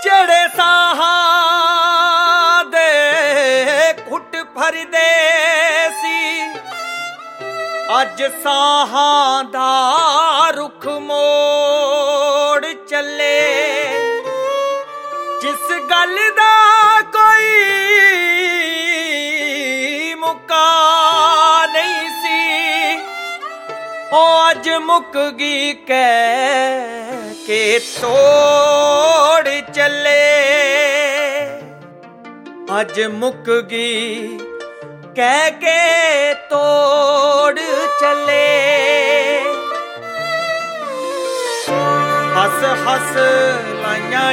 ਜਿਹੜੇ ਸਾਹਾਂ ਦੇ ਘੁੱਟ ਭਰਦੇ ਸੀ ਅੱਜ ਸਾਹਾਂ ਦਾ ਰੁੱਖ ਮੋੜ ਚੱਲੇ। ਜਿਸ ਗੱਲ ਦਾ ਕੋਈ ਮੁਕਾ ਨਹੀਂ ਸੀ ਉਹ ਅੱਜ ਮੁੱਕ ਗਈ ਕਹਿ ਕੇ ਤੋੜ ਚੱਲੇ। ਅੱਜ ਮੁੱਕ ਗਈ ਕਹਿ ਕੇ ਤੋੜ ਚੱਲੇ। ਹੱਸ ਹੱਸ ਲਾਈਆਂ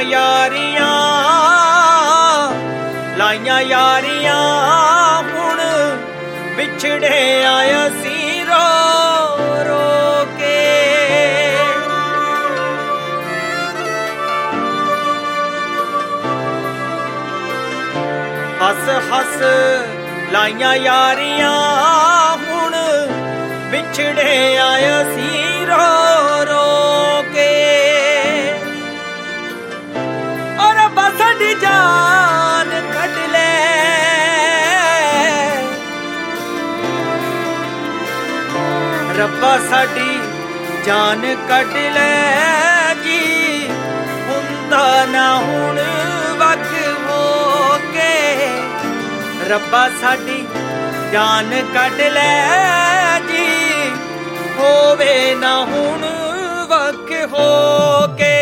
ਯਾਰੀਆਂ ਹੁਣ ਵਿਛੜੇ ਆਇਆ ਸੀ ਰੋ ਰੋ ਕੇ। ਹੱਸ ਹੱਸ ਲਾਈਆਂ ਯਾਰੀਆਂ ਹੁਣ ਵਿਛੜੇ ਆਇਆ ਸੀ ਰੋ ਰੋ ਕੇ। ਔਰ ਰੱਬਾ ਸਾਡੀ ਜਾਨ ਕੱਢ ਲੈ, ਰੱਬਾ ਸਾਡੀ ਜਾਨ ਕੱਢ ਲੈ ਜੀ। ਹੁੰਦਾ ਨਾ ਹੁਣ ਵੱਖ ਹੋ ਕੇ, ਰੱਬਾ ਸਾਡੀ ਜਾਨ ਕੱਢ ਲੈ ਜੀ। ਹੋਵੇ ਨਾ ਹੁਣ ਵੱਖ ਹੋ ਕੇ।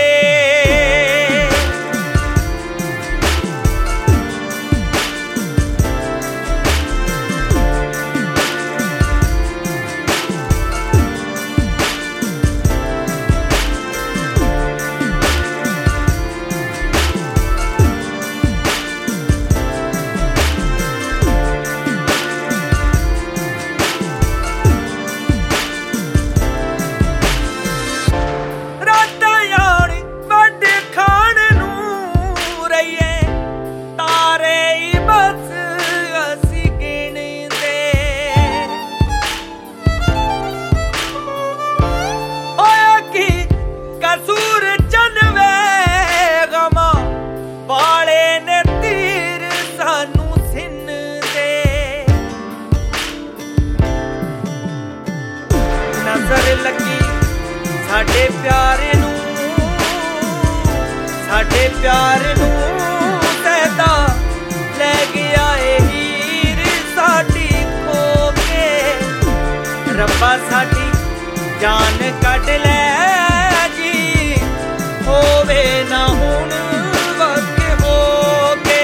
ਨਜ਼ਰ ਲੱਗੀ ਸਾਡੇ ਪਿਆਰ ਨੂੰ ਤੈਦਾ ਲੈ ਗਿਆ ਏ ਹੀਰ ਸਾਡੀ ਖੋ ਕੇ। ਰੱਬਾ ਸਾਡੀ ਜਾਨ ਕੱਢ ਲੈ ਜੀ। ਹੋਵੇ ਨਾ ਹੁਣ ਵੱਖ ਹੋ ਕੇ।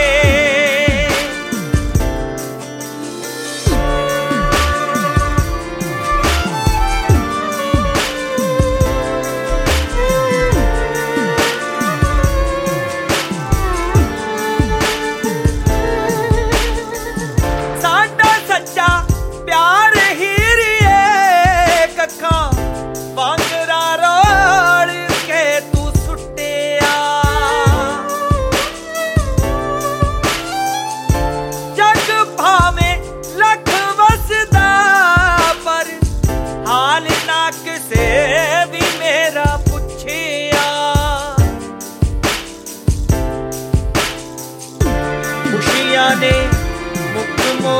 ਨੇ ਮੁੱਖ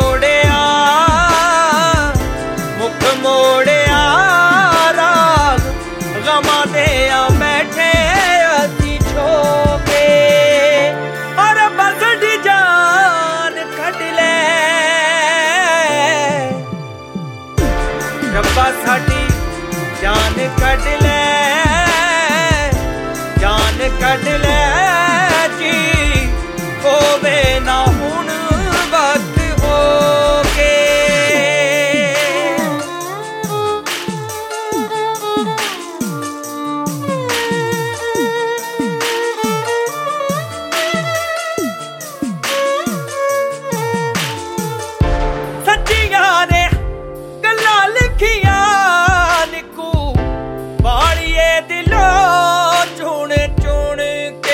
ਮੋੜਿਆ ਰਾਗ ਗਮਾਂ ਦੇ ਆ ਬੈਠੇ ਅਸੀਂ ਛੋ ਕੇ। ਔਰ ਬਸੜੀ ਜਾਨ ਕੱਢ ਲੈ, ਰੱਬਾ ਸਾਡੀ ਜਾਨ ਕੱਢ ਲੈ, ਜਾਨ ਕੱਢ ਲੈ ਜੀ। ਹੋਵੇ ਨਾ ਹੁਣ ਵੱਖ ਹੋ ਕੇ। ਸੱਚੀਆਂ ਨੇ ਗੱਲਾਂ ਲਿਖੀਆਂ ਨਿੱਕੂ ਵਾਲੀਏ ਦਿਲੋਂ ਚੁਣ ਚੁਣ ਕੇ।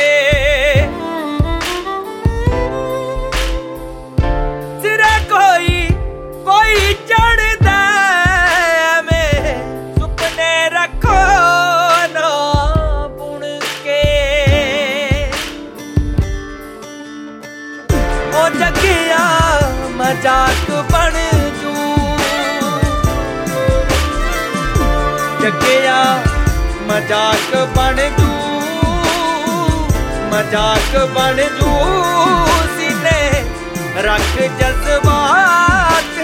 गया मजाक बन जू, मजाक बन जू सीने रख जज्बात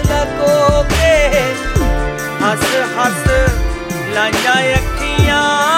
लगो के। हस हस लाइया अखियां